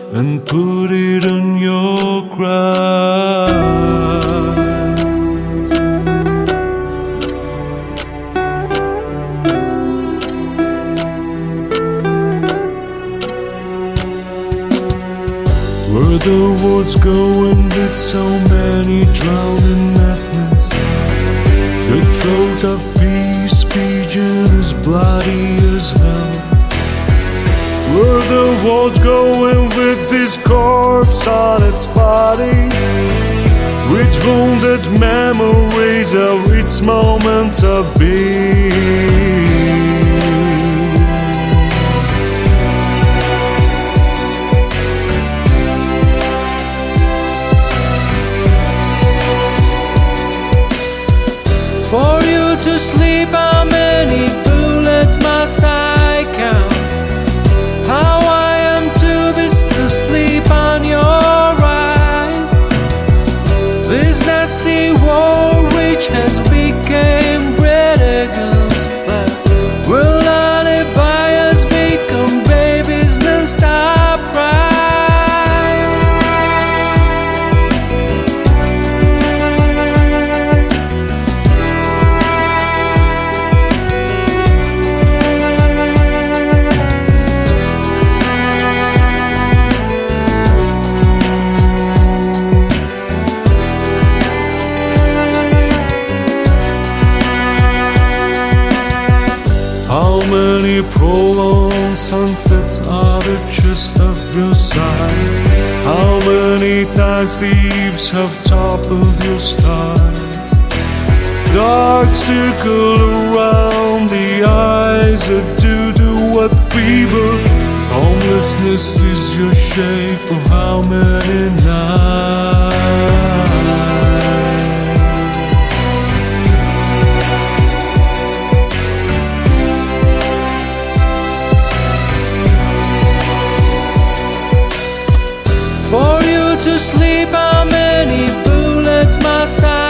and put it on your cries. Where the world's going with so many drowning madness, the throat of peace pigeon is bloody as hell. Where the world's going with this corpse on its body, with wounded memories of its moments of being. For you to sleep, how many bullets must I count? How I am too busy to sleep on your eyes. This nasty war which has become great against blood will only buy us become babies and stop crying. How many prolonged sunsets are the chest of your side? How many time thieves have toppled your stars? Dark circle around the eyes that do what fever. Homelessness is your shade for how many nights? For you to sleep, how many bullets must I